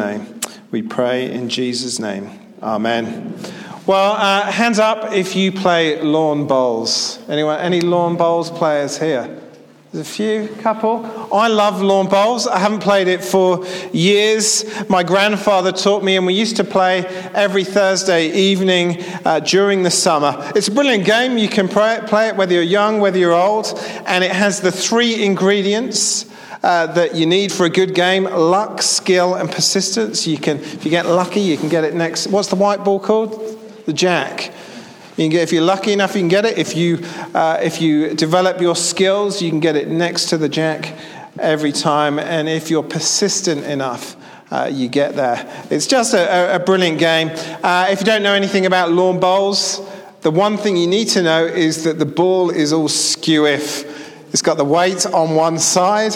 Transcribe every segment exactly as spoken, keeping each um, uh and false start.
name. We pray in Jesus' name. Amen. Well, uh, hands up if you play lawn bowls. Anyone? Any lawn bowls players here? There's a few, couple. I love lawn bowls. I haven't played it for years. My grandfather taught me, and we used to play every Thursday evening uh, during the summer. It's a brilliant game. You can play it, play it whether you're young, whether you're old, and it has the three ingredients uh, that you need for a good game: luck, skill, and persistence. You can, if you get lucky, you can get it next. What's the white ball called? The jack. You can get, if you're lucky enough, you can get it. If you uh, if you develop your skills, you can get it next to the jack every time. And if you're persistent enough, uh, you get there. It's just a, a brilliant game. Uh, if you don't know anything about lawn bowls, the one thing you need to know is that the ball is all skew-if. It's got the weight on one side,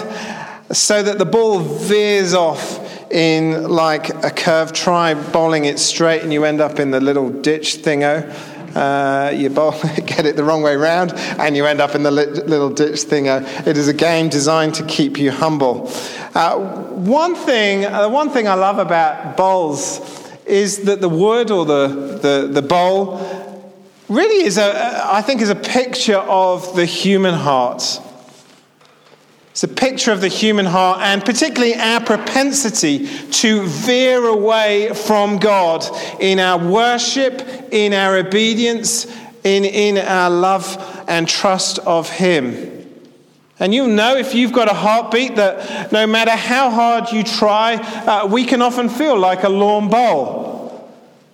so that the ball veers off in like a curve. Try bowling it straight and you end up in the little ditch thingo. Uh, you bowl, get it the wrong way round and you end up in the li- little ditch thingo. It is a game designed to keep you humble. Uh, one thing, uh, one thing I love about bowls is that the wood or the, the, the bowl really is a, I think is a picture of the human heart. It's a picture of the human heart, and particularly our propensity to veer away from God in our worship, in our obedience, in, in our love and trust of Him. And you'll know if you've got a heartbeat that no matter how hard you try, uh, we can often feel like a lawn bowl.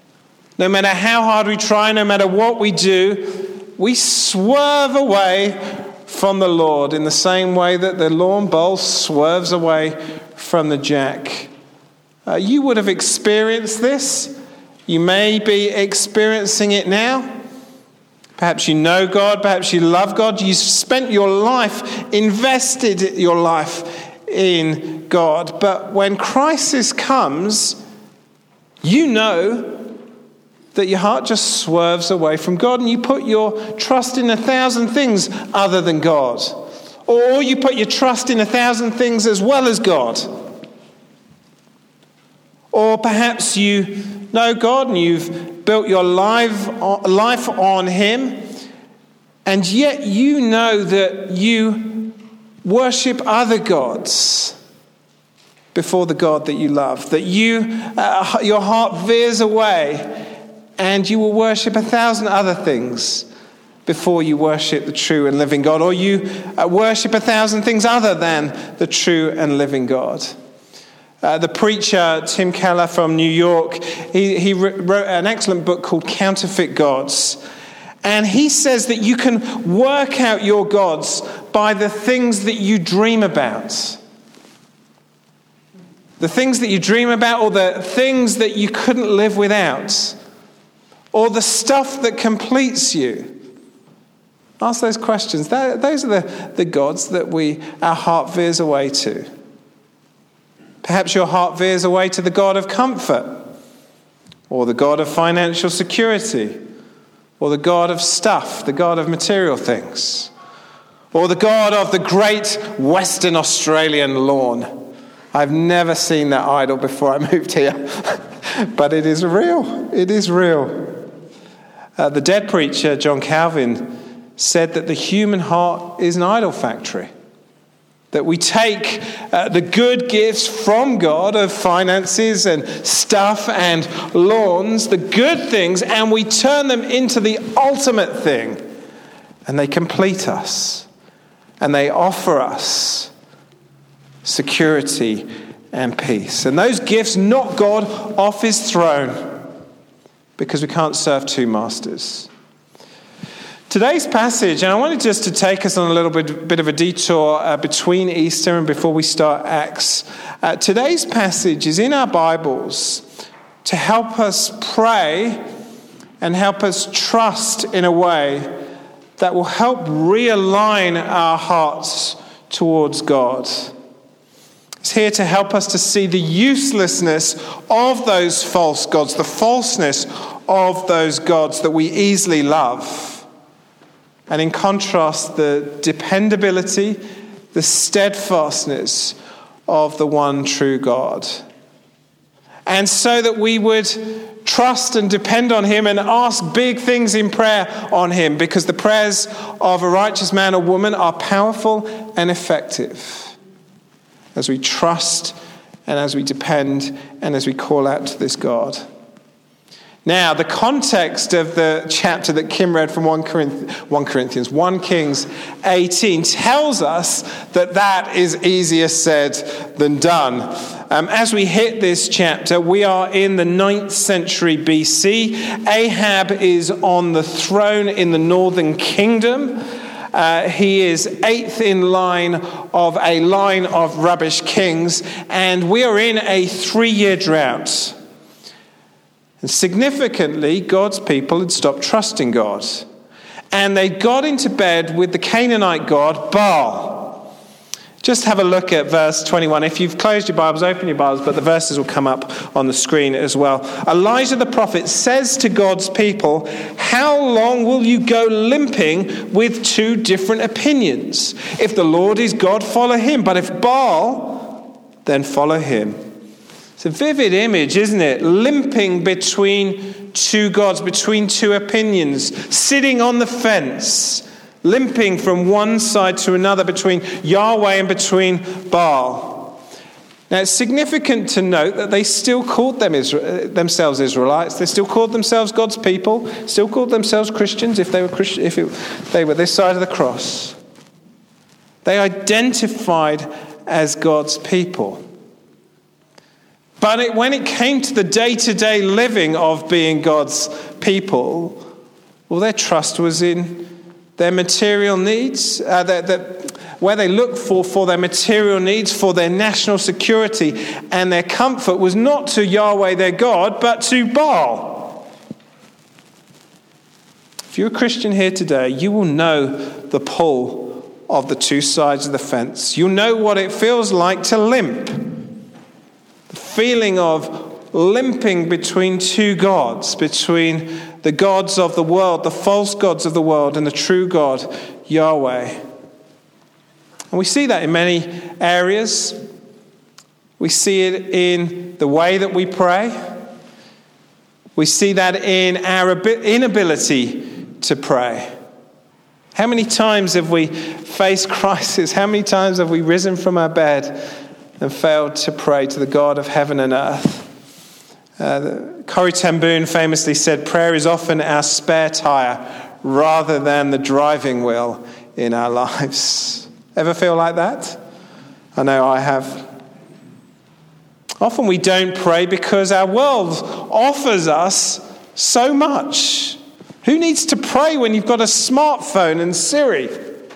No matter how hard we try, no matter what we do, we swerve away from the Lord in the same way that the lawn bowl swerves away from the jack. Uh, you would have experienced this. You may be experiencing it now. Perhaps you know God, perhaps you love God. You've spent your life, invested your life in God. But when crisis comes, you know that your heart just swerves away from God and you put your trust in a thousand things other than God. Or you put your trust in a thousand things as well as God. Or perhaps you know God and you've built your life, life on Him, and yet you know that you worship other gods before the God that you love. That you, uh, your heart veers away and you will worship a thousand other things before you worship the true and living God. Or you uh, worship a thousand things other than the true and living God. Uh, the preacher, Tim Keller from New York, he, he wrote an excellent book called Counterfeit Gods. And he says that you can work out your gods by the things that you dream about. The things that you dream about, or the things that you couldn't live without. Or the stuff that completes you. Ask those questions. That, those are the, the gods that we our heart veers away to. Perhaps your heart veers away to the God of comfort, or the God of financial security, or the God of stuff, the God of material things, or the God of the great Western Australian lawn. I've never seen that idol before I moved here, but it is real. It is real. Uh, the dead preacher, John Calvin, said that the human heart is an idol factory. That we take uh, the good gifts from God of finances and stuff and lawns, the good things, and we turn them into the ultimate thing. And they complete us. And they offer us security and peace. And those gifts knock God off His throne, because we can't serve two masters. Today's passage, and I wanted just to take us on a little bit, bit of a detour uh, between Easter and before we start Acts. Uh, today's passage is in our Bibles to help us pray and help us trust in a way that will help realign our hearts towards God. It's here to help us to see the uselessness of those false gods, the falseness of those gods that we easily love. And in contrast, the dependability, the steadfastness of the one true God. and so that we would trust and depend on him and ask big things in prayer on him, because the prayers of a righteous man or woman are powerful and effective as we trust and as we depend and as we call out to this God. Now, the context of the chapter that Kim read from First Corinthians, First Kings eighteen, tells us that that is easier said than done. Um, as we hit this chapter, we are in the ninth century B C. Ahab is on the throne in the northern kingdom. Uh, he is eighth in line of a line of rubbish kings, and we are in a three-year drought. And significantly, God's people had stopped trusting God. And they got into bed with the Canaanite god Baal. Just have a look at verse twenty-one. If you've closed your Bibles, open your Bibles, but the verses will come up on the screen as well. Elijah the prophet says to God's people, "How long will you go limping with two different opinions? If the Lord is God, follow him. But if Baal, then follow him." It's a vivid image, isn't it? Limping between two gods, between two opinions, sitting on the fence, limping from one side to another, between Yahweh and between Baal. Now, it's significant to note that they still called them Isra- themselves Israelites. They still called themselves God's people, still called themselves Christians if they were Christ- if it, they were this side of the cross. They identified as God's people. But it, when it came to the day-to-day living of being God's people, well, their trust was in their material needs, uh, that, that where they looked for for their material needs, for their national security, and their comfort was not to Yahweh their God, but to Baal. If you're a Christian here today, you will know the pull of the two sides of the fence. You'll know what it feels like to limp. Feeling of limping between two gods, between the gods of the world, the false gods of the world, and the true God, Yahweh. And we see that in many areas. We see it in the way that we pray. We see that in our inability to pray. How many times have we faced crisis? How many times have we risen from our bed and failed to pray to the God of heaven and earth? Uh, Corrie ten Boom famously said, "Prayer is often our spare tire rather than the driving wheel in our lives." Ever feel like that? I know I have. Often we don't pray because our world offers us so much. Who needs to pray when you've got a smartphone and Siri?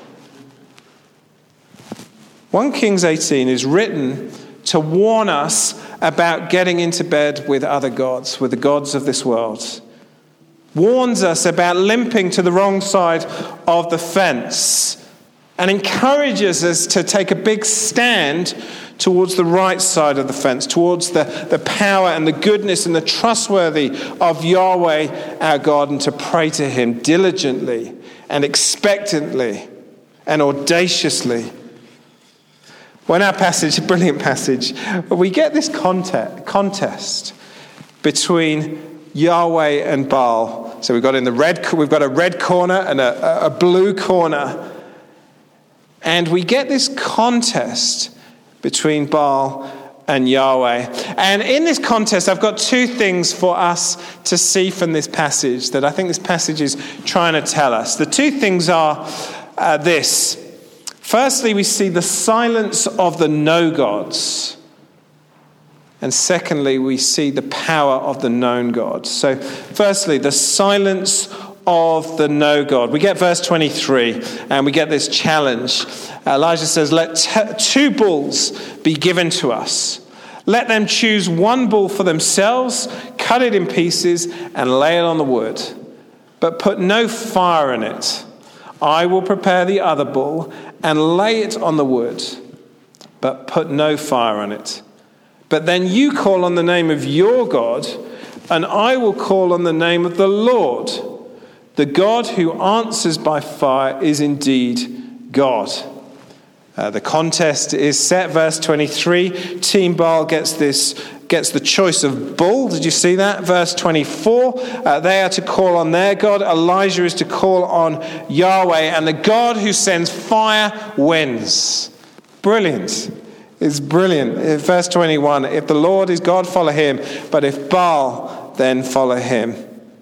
First Kings eighteen is written to warn us about getting into bed with other gods, with the gods of this world. Warns us about limping to the wrong side of the fence, and encourages us to take a big stand towards the right side of the fence, towards the, the power and the goodness and the trustworthy of Yahweh our God, and to pray to him diligently and expectantly and audaciously. Well, in our passage, a brilliant passage, we get this contest, contest between Yahweh and Baal. So we've got in the red, we've got a red corner and a, a blue corner, and we get this contest between Baal and Yahweh. And in this contest, I've got two things for us to see from this passage that I think this passage is trying to tell us. The two things are uh, this. Firstly, we see the silence of the no-gods. And secondly, we see the power of the known God. So firstly, the silence of the no-God. We get verse twenty-three, and we get this challenge. Elijah says, "Let t- two bulls be given to us. Let them choose one bull for themselves, cut it in pieces, and lay it on the wood. But put no fire in it. I will prepare the other bull and lay it on the wood, but put no fire on it. But then you call on the name of your God, and I will call on the name of the Lord. The God who answers by fire is indeed God." Uh, the contest is set, verse twenty-three. Team Baal gets this gets the choice of bull. Did you see that? Verse twenty-four, uh, they are to call on their God. Elijah is to call on Yahweh, and the God who sends fire wins. Brilliant. It's brilliant. Verse twenty-one, if the Lord is God, follow him. But if Baal, then follow him.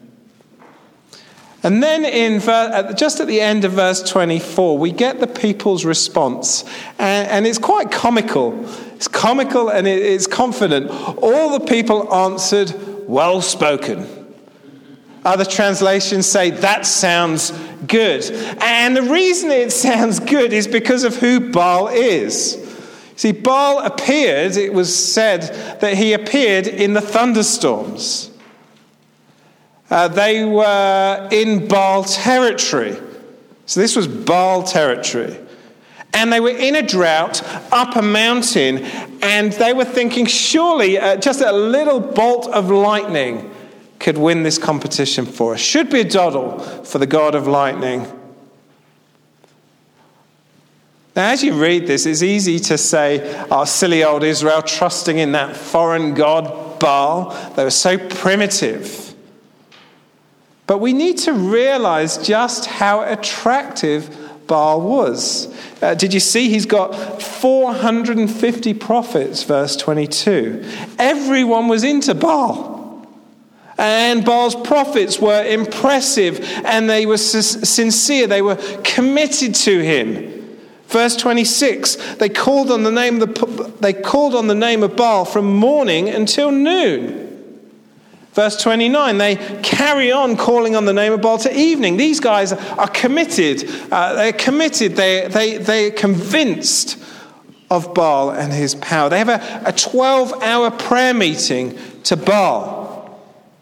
And then in just at the end of verse twenty-four, we get the people's response. And, and it's quite comical. It's comical and it, it's confident. All the people answered, well spoken. Other translations say, that sounds good. And the reason it sounds good is because of who Baal is. See, Baal appeared, it was said that he appeared in the thunderstorms. Uh, they were in Baal territory. So this was Baal territory. And they were in a drought up a mountain, and they were thinking, surely uh, just a little bolt of lightning could win this competition for us. Should be a doddle for the God of lightning. Now, as you read this, it's easy to say, oh, silly old Israel, trusting in that foreign god Baal. They were so primitive. But we need to realize just how attractive Baal was. Uh, did you see he's got four hundred fifty prophets, verse twenty-two. Everyone was into Baal. And Baal's prophets were impressive and they were sincere. They were committed to him. Verse twenty-six, they called on the name of the, they called on the name of Baal from morning until noon. Verse twenty-nine, they carry on calling on the name of Baal to evening. These guys are committed. Uh, they're committed. They, they, they're convinced of Baal and his power. They have a, a twelve-hour prayer meeting to Baal.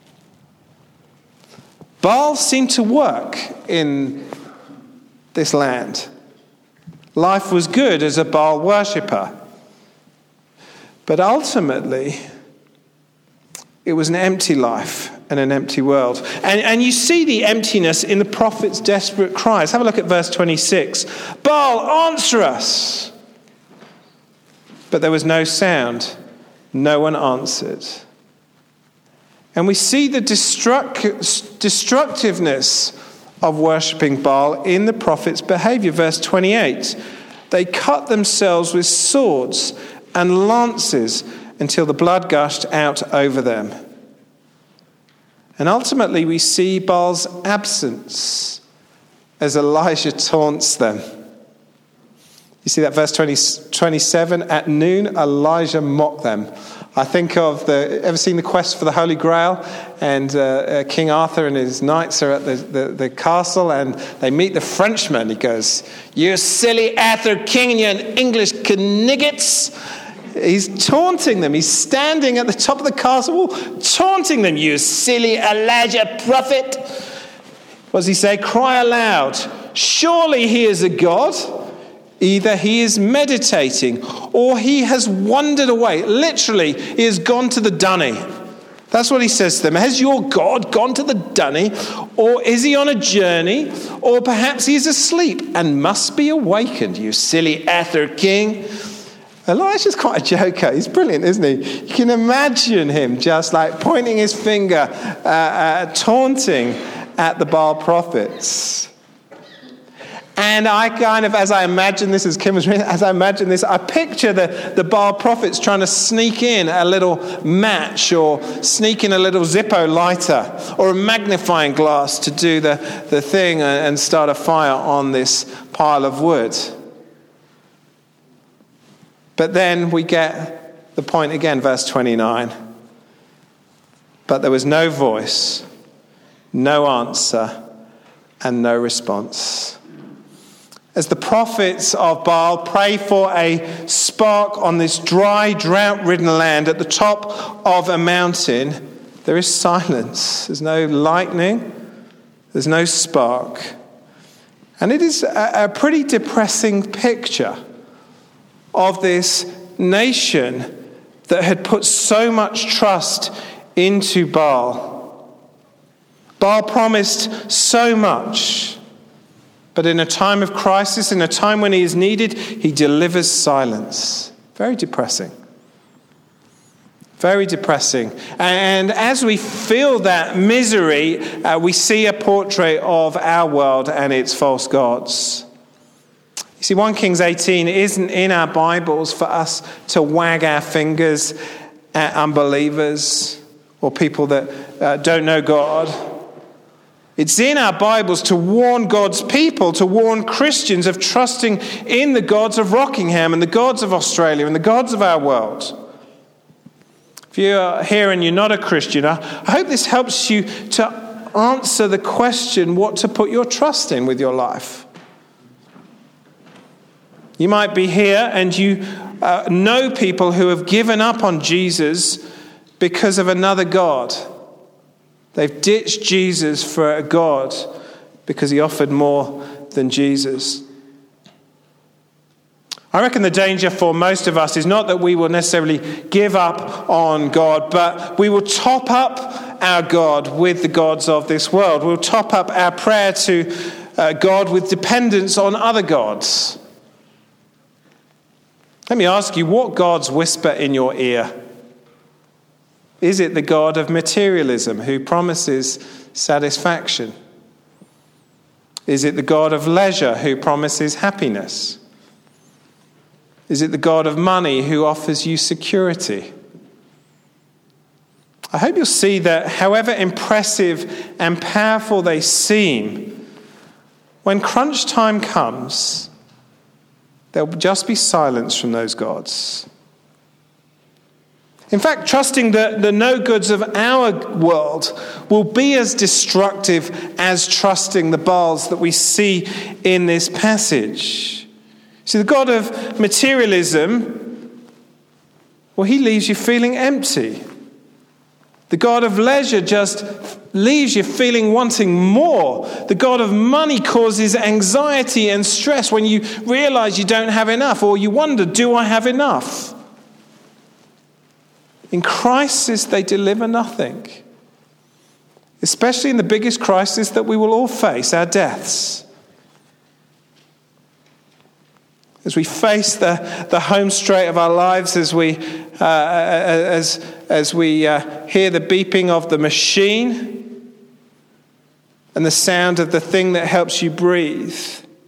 Baal seemed to work in this land. Life was good as a Baal worshipper. But ultimately, it was an empty life and an empty world. And, and you see the emptiness in the prophet's desperate cries. Have a look at verse twenty-six. Baal, answer us. But there was no sound. No one answered. And we see the destruct- destructiveness of worshipping Baal in the prophet's behavior. Verse twenty-eight, they cut themselves with swords and lances until the blood gushed out over them. And ultimately we see Baal's absence as Elijah taunts them. You see that verse twenty, twenty-seven, at noon Elijah mocked them. I think of the, ever seen the quest for the Holy Grail? And uh, uh, King Arthur and his knights are at the, the, the castle and they meet the Frenchman. He goes, you silly Arthur King and you English kniggets. He's taunting them. He's standing at the top of the castle wall, taunting them. You silly Elijah prophet. What does he say? Cry aloud. Surely he is a god. Either he is meditating or he has wandered away. Literally, he has gone to the dunny. That's what he says to them. Has your God gone to the dunny? Or is he on a journey? Or perhaps he is asleep and must be awakened, you silly Arthur King. Elijah's quite a joker. He's brilliant, isn't he? You can imagine him just like pointing his finger, uh, uh, taunting at the Baal prophets. And I kind of, as I imagine this, as Kim was reading, as I imagine this, I picture the, the Baal prophets trying to sneak in a little match or sneak in a little Zippo lighter or a magnifying glass to do the, the thing and start a fire on this pile of wood. But then we get the point again, verse twenty-nine. But there was no voice, no answer, and no response. As the prophets of Baal pray for a spark on this dry, drought-ridden land at the top of a mountain, there is silence. There's no lightning. There's no spark. And it is a, a pretty depressing picture of this nation that had put so much trust into Baal. Baal promised so much, but in a time of crisis, in a time when he is needed, he delivers silence. Very depressing. Very depressing. And as we feel that misery, uh, we see a portrait of our world and its false gods. You see, First Kings eighteen isn't in our Bibles for us to wag our fingers at unbelievers or people that uh, don't know God. It's in our Bibles to warn God's people, to warn Christians of trusting in the gods of Rockingham and the gods of Australia and the gods of our world. If you're here and you're not a Christian, I hope this helps you to answer the question what to put your trust in with your life. You might be here and you uh, know people who have given up on Jesus because of another God. They've ditched Jesus for a God because he offered more than Jesus. I reckon the danger for most of us is not that we will necessarily give up on God, but we will top up our God with the gods of this world. We'll top up our prayer to uh, God with dependence on other gods. Let me ask you, what gods whisper in your ear? Is it the God of materialism who promises satisfaction? Is it the God of leisure who promises happiness? Is it the God of money who offers you security? I hope you'll see that however impressive and powerful they seem, when crunch time comes, there'll just be silence from those gods. In fact, trusting the, the no-goods of our world will be as destructive as trusting the Baals that we see in this passage. See, the God of materialism, well, he leaves you feeling empty. The God of leisure just leaves you feeling wanting more. The God of money causes anxiety and stress when you realize you don't have enough, or you wonder, do I have enough? In crisis, they deliver nothing. Especially in the biggest crisis that we will all face, our deaths. As we face the, the home straight of our lives, as we uh, as as we uh, hear the beeping of the machine and the sound of the thing that helps you breathe,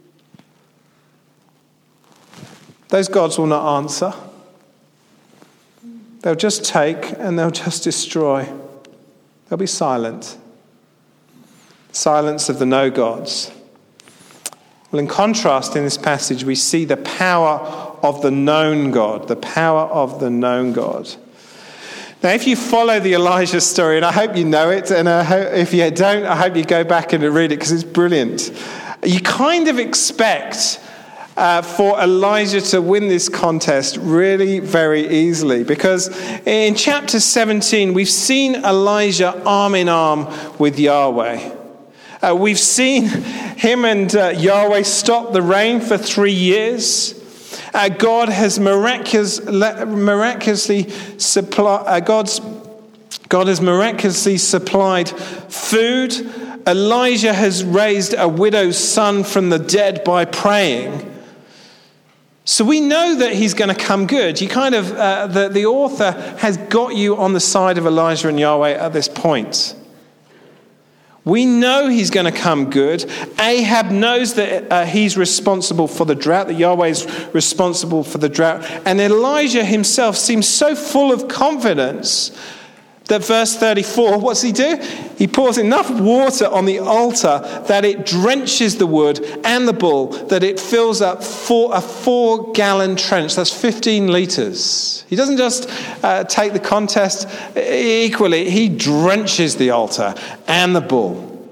those gods will not answer. They'll just take and they'll just destroy. They'll be silent. Silence of the no gods. Well, in contrast, in this passage, we see the power of the known God, the power of the known God. Now, if you follow the Elijah story, and I hope you know it, and I hope, if you don't, I hope you go back and read it because it's brilliant. You kind of expect uh, for Elijah to win this contest really very easily, because in chapter seventeen, we've seen Elijah arm in arm with Yahweh. Uh, we've seen him and uh, Yahweh stop the rain for three years. Uh, God has miraculous, miraculously supply. Uh, God's God has miraculously supplied food. Elijah has raised a widow's son from the dead by praying. So we know that he's going to come good. You kind of uh, the the author has got you on the side of Elijah and Yahweh at this point. We know he's going to come good. Ahab knows that uh, he's responsible for the drought, that Yahweh is responsible for the drought. And Elijah himself seems so full of confidence that verse thirty-four, what's he do? He pours enough water on the altar that it drenches the wood and the bull, that it fills up four, a four-gallon trench. That's fifteen litres. He doesn't just uh, take the contest equally. He drenches the altar and the bull.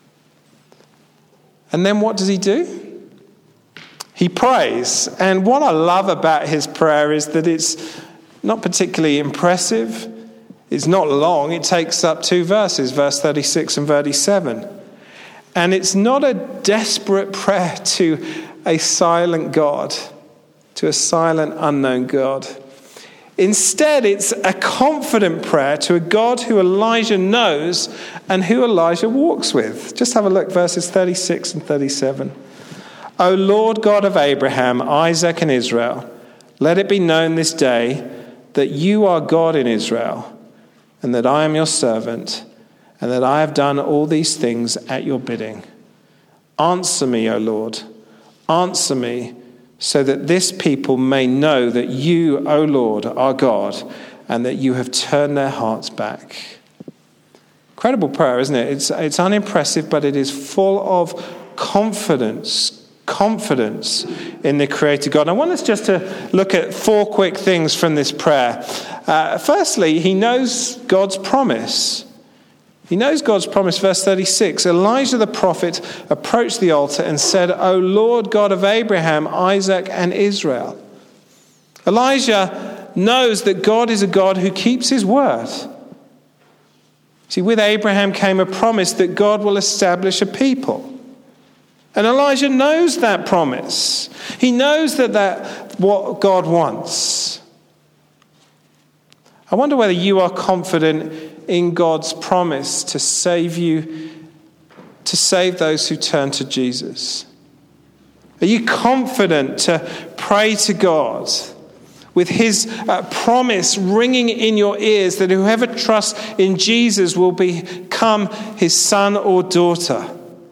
And then what does he do? He prays. And what I love about his prayer is that it's not particularly impressive. It's not long. It takes up two verses, verse thirty-six and thirty-seven. And it's not a desperate prayer to a silent God, to a silent, unknown God. Instead, it's a confident prayer to a God who Elijah knows and who Elijah walks with. Just have a look, verses thirty-six and thirty-seven. O Lord God of Abraham, Isaac, and Israel, let it be known this day that you are God in Israel, and that I am your servant, and that I have done all these things at your bidding. Answer me, O Lord, answer me, so that this people may know that you, O Lord, are God, and that you have turned their hearts back. Incredible prayer, isn't it? It's, it's unimpressive, but it is full of confidence, confidence in the Creator God. I want us just to look at four quick things from this prayer. Uh, firstly, he knows God's promise. He knows God's promise. Verse thirty-six, Elijah the prophet approached the altar and said, O Lord God of Abraham, Isaac, and Israel. Elijah knows that God is a God who keeps his word. See, with Abraham came a promise that God will establish a people. And Elijah knows that promise. He knows that that's what God wants. I wonder whether you are confident in God's promise to save you, to save those who turn to Jesus. Are you confident to pray to God with his uh, promise ringing in your ears that whoever trusts in Jesus will become his son or daughter?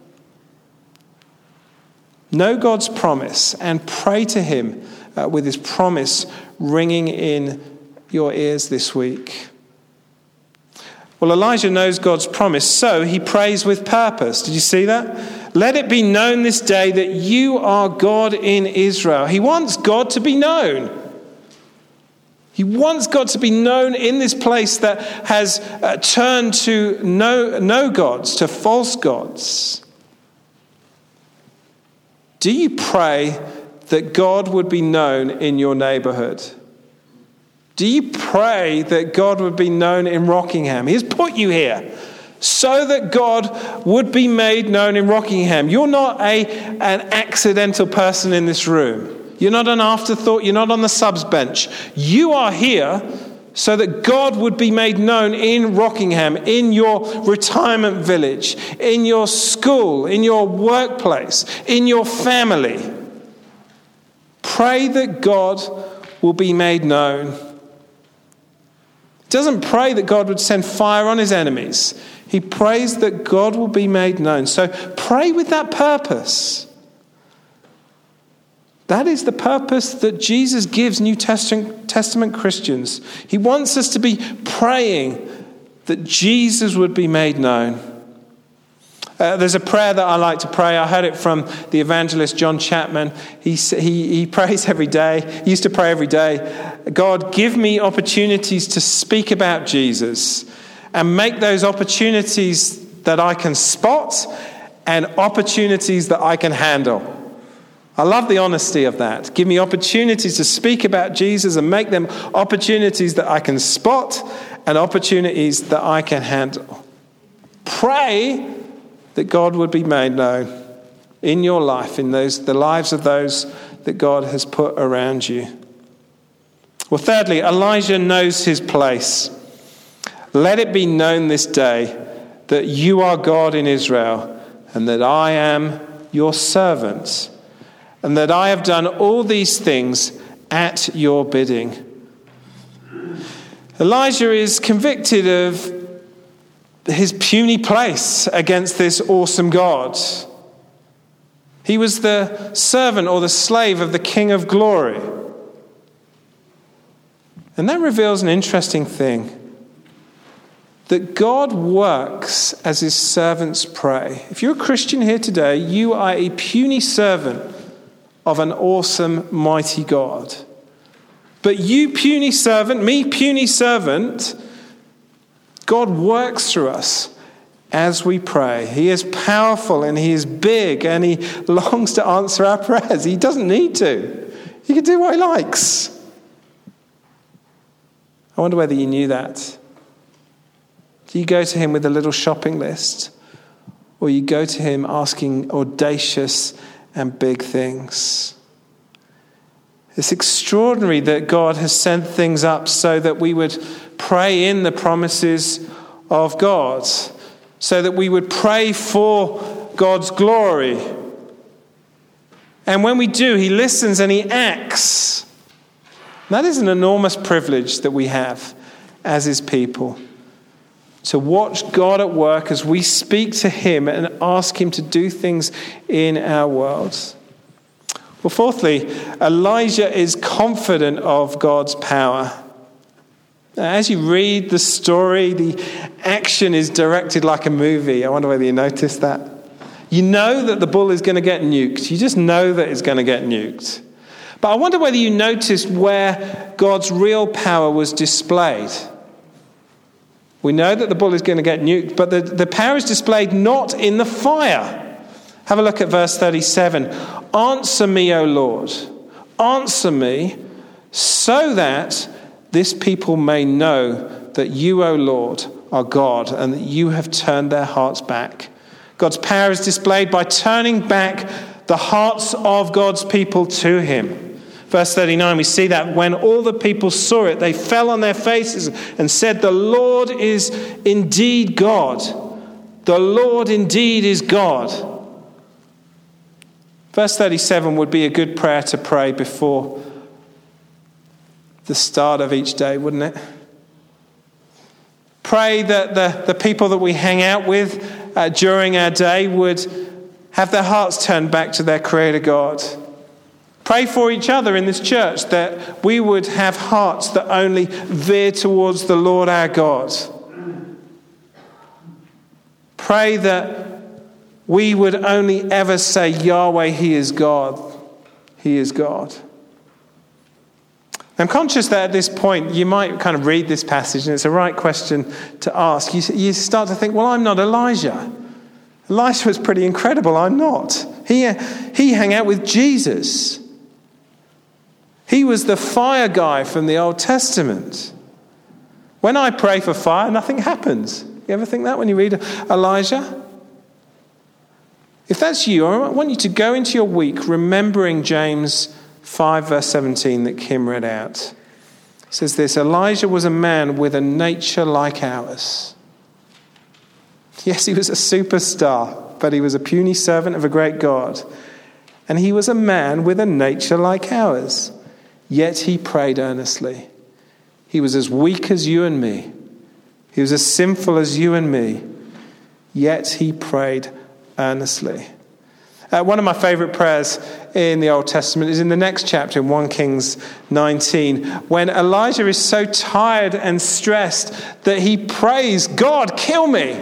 Know God's promise and pray to him uh, with his promise ringing in your ears this week. Well, Elijah knows God's promise, so he prays with purpose. Did you see that? Let it be known this day that you are God in Israel. He wants God to be known. He wants God to be known in this place that has uh, turned to no, no gods, to false gods. Do you pray that God would be known in your neighborhood? Do you pray that God would be known in Rockingham? He has put you here so that God would be made known in Rockingham. You're not a, an accidental person in this room. You're not an afterthought. You're not on the subs bench. You are here so that God would be made known in Rockingham, in your retirement village, in your school, in your workplace, in your family. Pray that God will be made known. He doesn't pray that God would send fire on his enemies. He prays that God will be made known. So pray with that purpose. That is the purpose that Jesus gives New Testament, Testament Christians. He wants us to be praying that Jesus would be made known. Uh, there's a prayer that I like to pray. I heard it from the evangelist John Chapman. He, he, he prays every day. He used to pray every day. God, give me opportunities to speak about Jesus and make those opportunities that I can spot and opportunities that I can handle. I love the honesty of that. Give me opportunities to speak about Jesus and make them opportunities that I can spot and opportunities that I can handle. Pray that God would be made known in your life, in those the lives of those that God has put around you. Well, thirdly, Elijah knows his place. Let it be known this day that you are God in Israel and that I am your servant, and that I have done all these things at your bidding. Elijah is convicted of his puny place against this awesome God. He was the servant or the slave of the King of Glory. And that reveals an interesting thing. That God works as his servants pray. If you're a Christian here today, you are a puny servant of an awesome, mighty God. But you, puny servant, me, puny servant, God works through us as we pray. He is powerful and he is big and he longs to answer our prayers. He doesn't need to. He can do what he likes. I wonder whether you knew that. Do you go to him with a little shopping list? Or you go to him asking audacious and big things? It's extraordinary that God has set things up so that we would pray in the promises of God, so that we would pray for God's glory. And when we do, he listens and he acts. And that is an enormous privilege that we have as his people, to watch God at work as we speak to him and ask him to do things in our world. Well, fourthly, Elijah is confident of God's power. As you read the story, the action is directed like a movie. I wonder whether you noticed that. You know that the bull is going to get nuked. You just know that it's going to get nuked. But I wonder whether you noticed where God's real power was displayed. We know that the bull is going to get nuked, but the, the power is displayed not in the fire. Have a look at verse thirty-seven. Answer me, O Lord. Answer me, so that this people may know that you, O Lord, are God, and that you have turned their hearts back. God's power is displayed by turning back the hearts of God's people to him. Verse thirty-nine, we see that when all the people saw it, they fell on their faces and said, the Lord is indeed God. The Lord indeed is God. Verse thirty-seven would be a good prayer to pray before the start of each day, wouldn't it? Pray that the, the people that we hang out with uh, during our day would have their hearts turned back to their Creator God. Pray for each other in this church that we would have hearts that only veer towards the Lord our God. Pray that we would only ever say, Yahweh, he is God. He is God. I'm conscious that at this point you might kind of read this passage and it's a right question to ask. You, you start to think, well, I'm not Elijah. Elijah was pretty incredible. I'm not. He, he hung out with Jesus. He was the fire guy from the Old Testament. When I pray for fire, nothing happens. You ever think that when you read Elijah? If that's you, I want you to go into your week remembering James five verse seventeen that Kim read out. It says this, Elijah was a man with a nature like ours. Yes, he was a superstar, but he was a puny servant of a great God. And he was a man with a nature like ours. Yet he prayed earnestly. He was as weak as you and me. He was as sinful as you and me. Yet he prayed earnestly. Uh, one of my favorite prayers in the Old Testament is in the next chapter, in First Kings nineteen, when Elijah is so tired and stressed that he prays, God, kill me.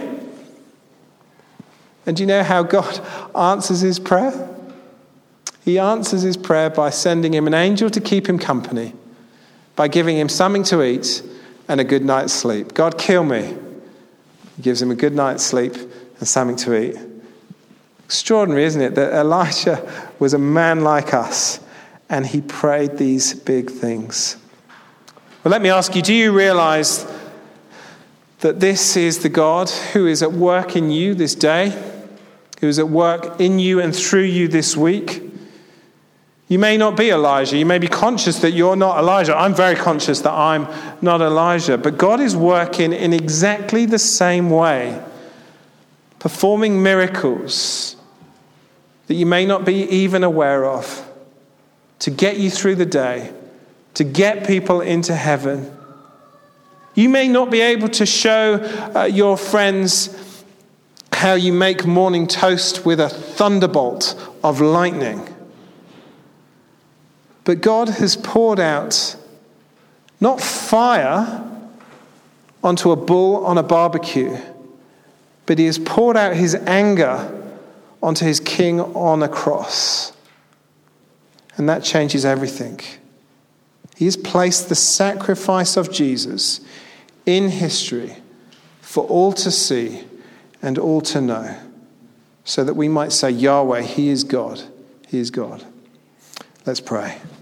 And do you know how God answers his prayer? He answers his prayer by sending him an angel to keep him company, by giving him something to eat and a good night's sleep. God, kill me. He gives him a good night's sleep and something to eat. Extraordinary, isn't it, that Elijah was a man like us and he prayed these big things. Well, let me ask you, do you realize that this is the God who is at work in you this day, who is at work in you and through you this week? You may not be Elijah. You may be conscious that you're not Elijah. I'm very conscious that I'm not Elijah. But God is working in exactly the same way, performing miracles that you may not be even aware of, to get you through the day, to get people into heaven. You may not be able to show uh, your friends how you make morning toast with a thunderbolt of lightning. But God has poured out not fire onto a bull on a barbecue, but he has poured out his anger onto his king on a cross. And that changes everything. He has placed the sacrifice of Jesus in history for all to see and all to know, so that we might say, Yahweh, he is God. He is God. Let's pray.